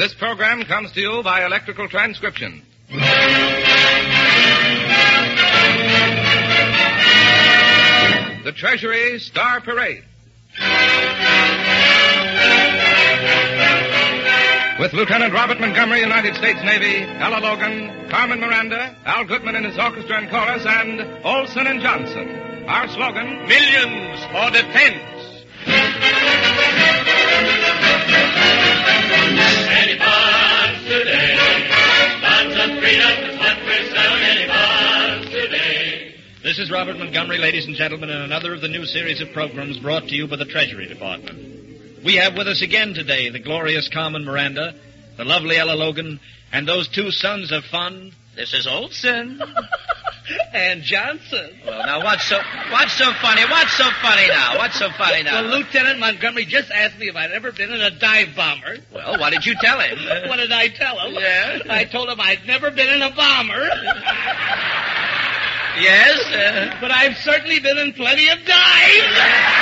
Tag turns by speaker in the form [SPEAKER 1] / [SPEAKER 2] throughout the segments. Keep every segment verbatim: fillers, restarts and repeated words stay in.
[SPEAKER 1] This program comes to you by electrical transcription. The Treasury Star Parade. With Lieutenant Robert Montgomery, United States Navy, Ella Logan, Carmen Miranda, Al Goodman in his orchestra and chorus, and Olson and Johnson. Our slogan, Millions for Defense.
[SPEAKER 2] Any bonds today, bonds of freedom is what we're selling. Any bonds today.
[SPEAKER 3] This is Robert Montgomery, ladies and gentlemen, in another of the new series of programs brought to you by the Treasury Department. We have with us again today the glorious Carmen Miranda, the lovely Ella Logan, and those two sons of fun.
[SPEAKER 4] This is Olson.
[SPEAKER 5] And Johnson.
[SPEAKER 4] Well, now, what's so what's so funny? What's so funny now? What's so funny now?
[SPEAKER 5] Well, Lieutenant Montgomery just asked me if I'd ever been in a dive bomber.
[SPEAKER 4] Well, what did you tell him?
[SPEAKER 5] What did I tell him?
[SPEAKER 4] Yeah?
[SPEAKER 5] I told him I'd never been in a bomber.
[SPEAKER 4] Yes? Uh...
[SPEAKER 5] But I've certainly been in plenty of dives.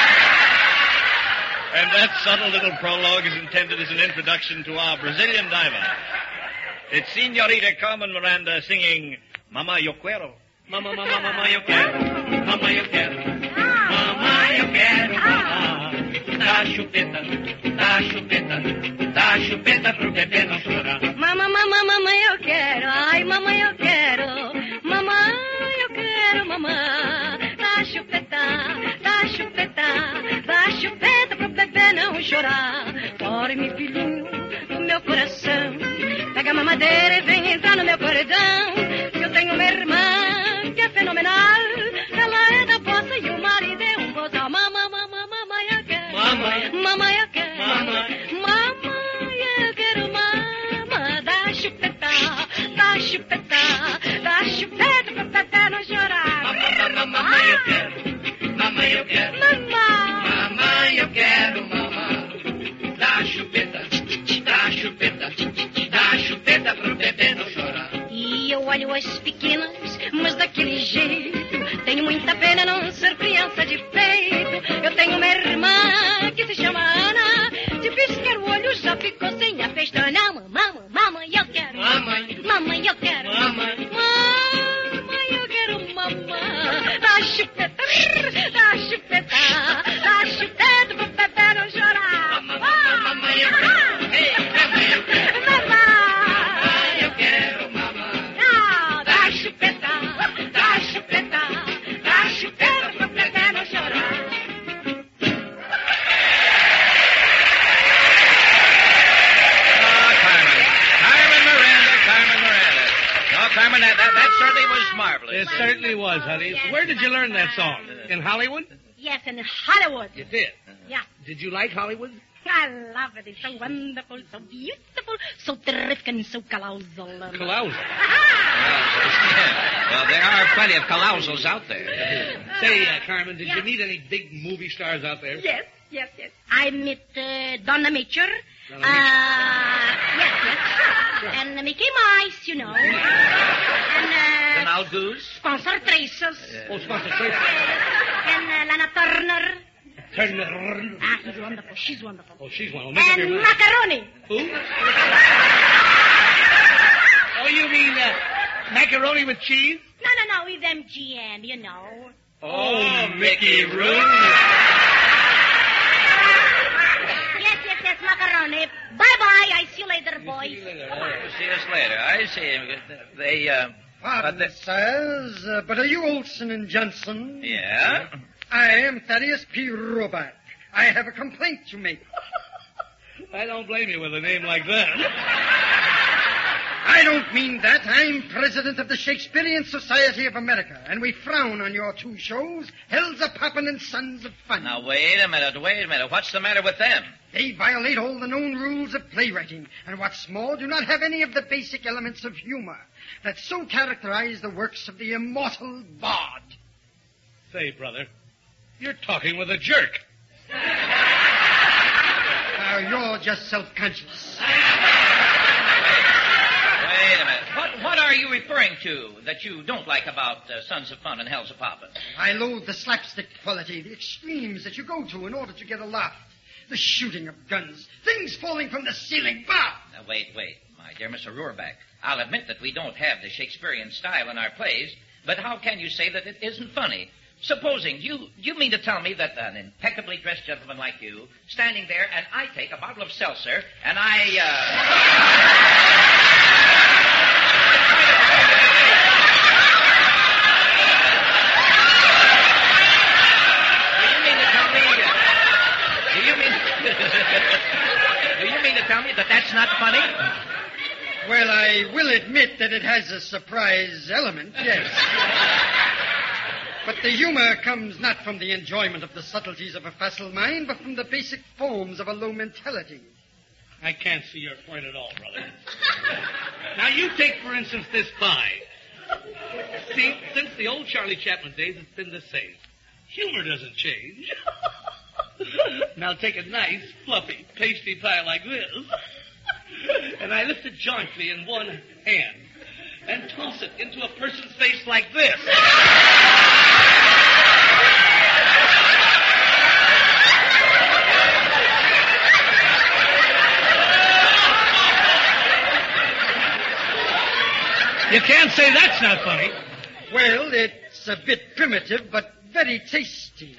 [SPEAKER 3] And that subtle little prologue is intended as an introduction to our Brazilian diver. It's Senorita Carmen Miranda singing Mama Yo Quiero. Mama, mama, mama, yo quiero. Mama, yo quiero. Mama, yo quiero. Mama. Da chupeta, da chupeta, da chupeta pro bebê não chorar.
[SPEAKER 6] Mama, mama, mama, eu quero. Ai, mama, eu quero. Mama, eu quero, mama. Da chupeta, da chupeta, da chupeta pro bebê não chorar. Dorme, filhinho, no meu coração. Pega a mamadeira e vem entrar no meu cordão. Eu tenho uma irmã que é fenomenal. Ela é da poça e o marido é um bozal. Mama, mama, mama, eu quero.
[SPEAKER 5] Mama.
[SPEAKER 6] Mama, eu quero.
[SPEAKER 5] Mama.
[SPEAKER 6] Mama, eu quero, mama. Da chupeta, da chupeta, da chupeta pra bebê não chorar.
[SPEAKER 2] Mama, mama, mama, eu quero. Mama, eu quero.
[SPEAKER 6] Mama.
[SPEAKER 2] Mama, eu quero, mama. Da chupeta, da chupeta, da chupeta pro bebê não chorar.
[SPEAKER 6] E eu olho as pequenas, mas daquele jeito. Tenho muita pena não ser criança de peito. Eu tenho uma irmã que se chama Ana. Se piscar o olho já ficou sem a pestana. Mamãe, mamãe, eu quero.
[SPEAKER 2] Mamãe.
[SPEAKER 6] Mamãe, eu quero.
[SPEAKER 2] Mamãe.
[SPEAKER 6] Mamãe, eu quero, mamãe. Da chupeta, da chupeta, da chupeta pro bebê não chorar.
[SPEAKER 2] Mamãe, mamãe, eu quero. Ei, mamãe, eu quero. Mamãe, eu quero, mamãe.
[SPEAKER 6] Ah, da chupeta, da chupeta, da chupeta pro bebê não chorar.
[SPEAKER 4] Oh, Carmen. Carmen Miranda, Carmen Miranda. No, Carmen, that, that, that certainly was marvelous.
[SPEAKER 5] It certainly was, honey. Where did you learn that song? In Hollywood?
[SPEAKER 6] Yes, in Hollywood.
[SPEAKER 5] You did?
[SPEAKER 6] Yeah.
[SPEAKER 5] Did you like Hollywood?
[SPEAKER 6] I love it. It's so wonderful, so beautiful, so terrific, and so carousal.
[SPEAKER 5] Carousal.
[SPEAKER 4] Well, there are plenty of carousals out there.
[SPEAKER 5] Say, uh, Carmen, did
[SPEAKER 6] Yeah.
[SPEAKER 5] you meet any big movie stars out there?
[SPEAKER 6] Yes, yes, yes. I met uh, Donna Mitchell.
[SPEAKER 5] Donna
[SPEAKER 6] uh,
[SPEAKER 5] Mitchell.
[SPEAKER 6] yes, yes. And uh, Mickey Mouse, you know. And uh,
[SPEAKER 4] Donald Goose.
[SPEAKER 6] Sponsor Tracers.
[SPEAKER 5] Oh, sponsor Tracy.
[SPEAKER 6] And uh, Lana Turner.
[SPEAKER 5] Turner.
[SPEAKER 6] Ah, he's wonderful. She's wonderful.
[SPEAKER 5] Oh, she's one. Well, make up your
[SPEAKER 6] And
[SPEAKER 5] mind.
[SPEAKER 6] Macaroni.
[SPEAKER 5] Who? Oh, you mean uh, macaroni with cheese?
[SPEAKER 6] No, no, no, with M G M, you know.
[SPEAKER 5] Oh, Mickey Rooney.
[SPEAKER 6] Yes, yes, yes, macaroni. Bye-bye. I see you later, boys.
[SPEAKER 4] See us later. I see. They, uh...
[SPEAKER 7] Pardon,
[SPEAKER 4] but the-
[SPEAKER 7] sirs, uh, but are you Olson and Johnson?
[SPEAKER 4] Yeah?
[SPEAKER 7] I am Thaddeus P. Roebuck. I have a complaint to make.
[SPEAKER 5] I don't blame you with a name like that.
[SPEAKER 7] I don't mean that. I'm president of the Shakespearean Society of America, and we frown on your two shows, Hells A-Poppin' and Sons of Fun.
[SPEAKER 4] Now, wait a minute, wait a minute. What's the matter with them?
[SPEAKER 7] They violate all the known rules of playwriting, and what's more, do not have any of the basic elements of humor that so characterize the works of the immortal bard.
[SPEAKER 5] Say, brother, you're talking with a jerk.
[SPEAKER 7] Now, you're just self-conscious.
[SPEAKER 4] Wait a minute. What what are you referring to that you don't like about uh, Sons of Fun and Hells A-Poppin'?
[SPEAKER 7] I loathe the slapstick quality, the extremes that you go to in order to get a laugh. The shooting of guns, things falling from the ceiling. Bah!
[SPEAKER 4] Now, wait, wait. My dear Mister Rohrbeck, I'll admit that we don't have the Shakespearean style in our plays, but how can you say that it isn't funny? Supposing, you you mean to tell me that an impeccably dressed gentleman like you, standing there, and I take a bottle of seltzer, and I, uh... do you mean to tell me... do you mean to tell me that that's not funny?
[SPEAKER 7] Well, I will admit that it has a surprise element, yes. But the humor comes not from the enjoyment of the subtleties of a facile mind, but from the basic forms of a low mentality.
[SPEAKER 5] I can't see your point at all, brother. Now, you take, for instance, this pie. See, since the old Charlie Chaplin days, it's been the same. Humor doesn't change. Now, take a nice, fluffy, pasty pie like this, and I lift it jointly in one hand and toss it into a person's face like this. You can't say that's not funny.
[SPEAKER 7] Well, it's a bit primitive, but very tasty.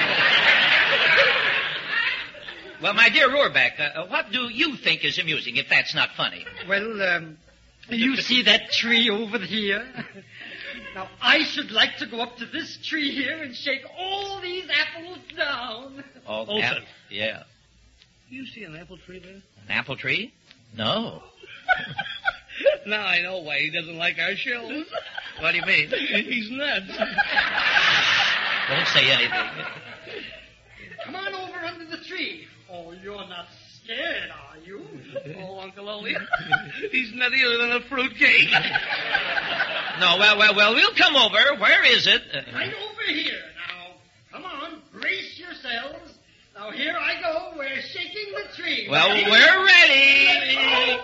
[SPEAKER 4] Well, my dear Rohrbeck, uh, what do you think is amusing if that's not funny?
[SPEAKER 7] Well, um, you see that tree over here? Now, I should like to go up to this tree here and shake all these apples down.
[SPEAKER 4] Oh,
[SPEAKER 5] Olson.
[SPEAKER 4] ap- yeah.
[SPEAKER 5] Do you see an apple tree there?
[SPEAKER 4] An apple tree? No.
[SPEAKER 5] Now I know why he doesn't like our shows.
[SPEAKER 4] What do you mean?
[SPEAKER 5] He's nuts.
[SPEAKER 4] Don't say anything.
[SPEAKER 7] Come on over under the tree. Oh, you're not scared, are you?
[SPEAKER 5] Oh, Uncle Ole, he's nuttier than a fruitcake.
[SPEAKER 4] No, well, well, well, we'll come over. Where is it? Uh,
[SPEAKER 7] Right over here. Now, come on, brace yourselves. Now, here I go. We're shaking the tree.
[SPEAKER 4] well,
[SPEAKER 7] Ready?
[SPEAKER 4] we're ready.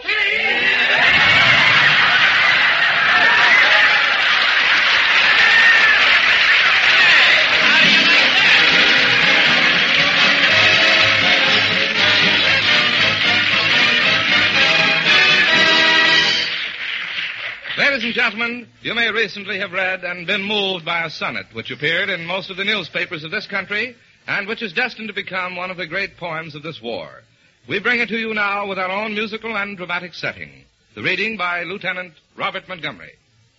[SPEAKER 1] Ladies and gentlemen, you may recently have read and been moved by a sonnet which appeared in most of the newspapers of this country and which is destined to become one of the great poems of this war. We bring it to you now with our own musical and dramatic setting. The reading by Lieutenant Robert Montgomery.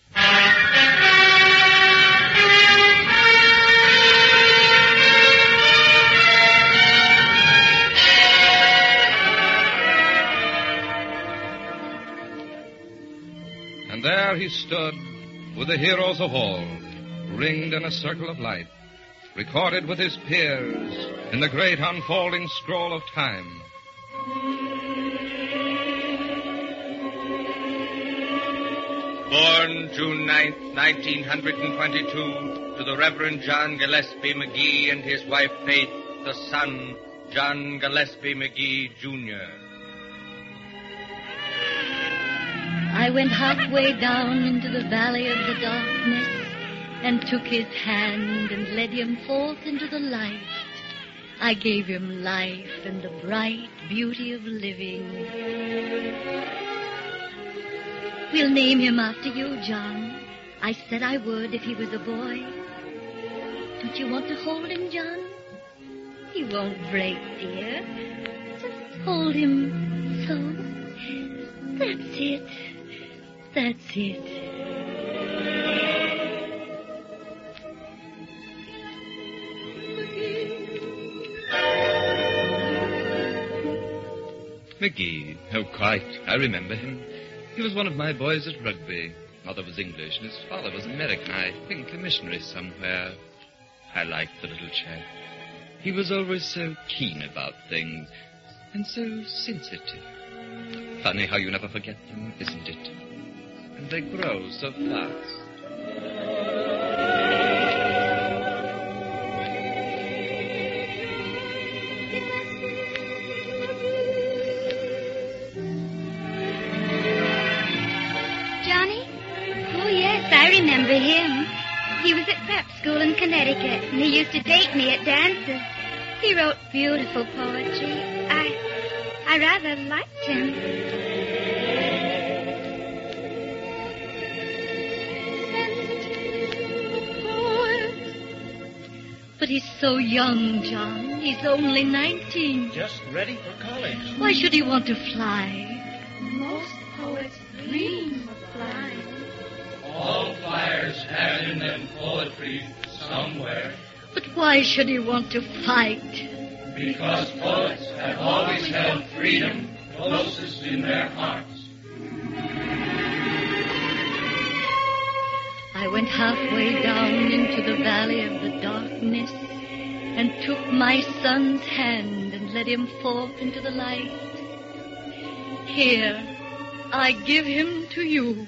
[SPEAKER 1] And there he stood with the heroes of all, ringed in a circle of light, recorded with his peers in the great unfolding scroll of time.
[SPEAKER 8] Born June ninth, nineteen twenty-two, to the Reverend John Gillespie McGee and his wife Faith, the son, John Gillespie McGee, Junior
[SPEAKER 6] I went halfway down into the valley of the darkness and took his hand and led him forth into the light. I gave him life and the bright beauty of living. We'll name him after you, John. I said I would if he was a boy. Don't you want to hold him, John? He won't break, dear. Just hold him so. That's it. That's it.
[SPEAKER 9] McGee. Oh, quite. I remember him. He was one of my boys at rugby. Mother was English, and his father was American, I think, a missionary somewhere. I liked the little chap. He was always so keen about things, and so sensitive. Funny how you never forget them, isn't it? And they grow so fast.
[SPEAKER 6] I remember him. He was at prep school in Connecticut, and he used to date me at dances. He wrote beautiful poetry. I, I rather liked him. But he's so young, John. He's only nineteen.
[SPEAKER 3] Just ready for college.
[SPEAKER 6] Why should he want to fly?
[SPEAKER 10] Most poets dream of flying.
[SPEAKER 11] All flyers have in them poetry somewhere.
[SPEAKER 6] But why should he want to fight?
[SPEAKER 11] Because poets have always held freedom closest in their hearts.
[SPEAKER 6] I went halfway down into the valley of the darkness and took my son's hand and led him forth into the light. Here, I give him to you.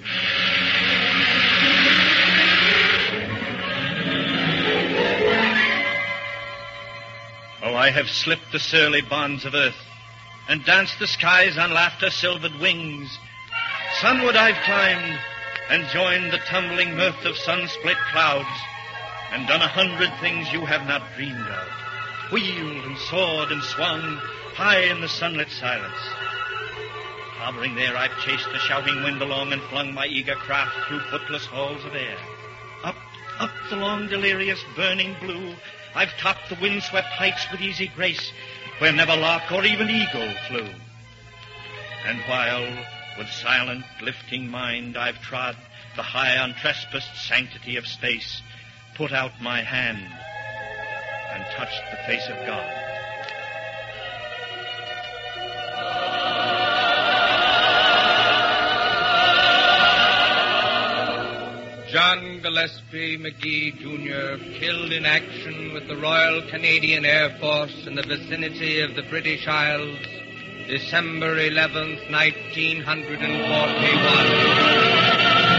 [SPEAKER 3] Oh, I have slipped the surly bonds of earth and danced the skies on laughter-silvered wings. Sunward I've climbed and joined the tumbling mirth of sun-split clouds and done a hundred things you have not dreamed of. Wheeled and soared and swung high in the sunlit silence. Hovering there, I've chased the shouting wind along and flung my eager craft through footless halls of air. Up, up the long, delirious, burning blue, I've topped the wind-swept heights with easy grace, where never lark or even eagle flew. And while, with silent, lifting mind, I've trod the high, untrespassed sanctity of space, put out my hand and touched the face of God.
[SPEAKER 8] John Gillespie McGee, Junior, killed in action with the Royal Canadian Air Force in the vicinity of the British Isles, December eleventh, nineteen forty-one.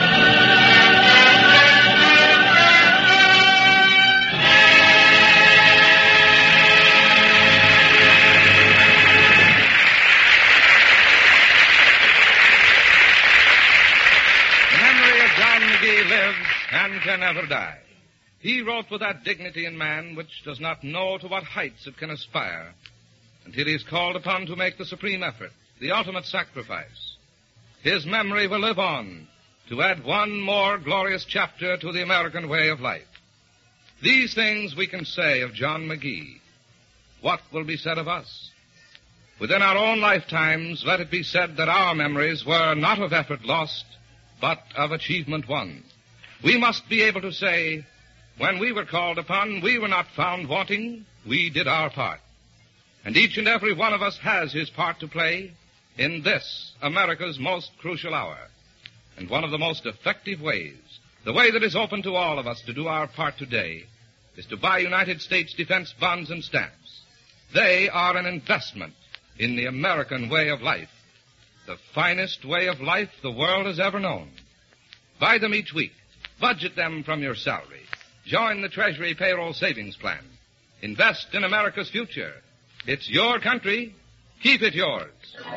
[SPEAKER 1] And can never die. He wrote with that dignity in man which does not know to what heights it can aspire until he is called upon to make the supreme effort, the ultimate sacrifice. His memory will live on to add one more glorious chapter to the American way of life. These things we can say of John McGee. What will be said of us? Within our own lifetimes, let it be said that our memories were not of effort lost, but of achievement won. We must be able to say, when we were called upon, we were not found wanting, we did our part. And each and every one of us has his part to play in this, America's most crucial hour. And one of the most effective ways, the way that is open to all of us to do our part today, is to buy United States defense bonds and stamps. They are an investment in the American way of life, the finest way of life the world has ever known. Buy them each week. Budget them from your salary. Join the Treasury Payroll Savings Plan. Invest in America's future. It's your country. Keep it yours.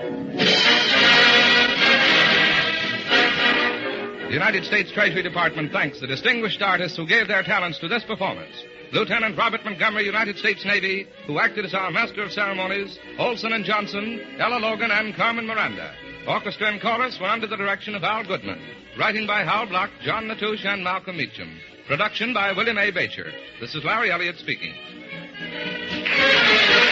[SPEAKER 1] The United States Treasury Department thanks the distinguished artists who gave their talents to this performance. Lieutenant Robert Montgomery, United States Navy, who acted as our master of ceremonies, Olson and Johnson, Ella Logan, and Carmen Miranda. Orchestra and chorus were under the direction of Al Goodman. Writing by Hal Block, John Natouche, and Malcolm Meacham. Production by William A. Bacher. This is Larry Elliott speaking.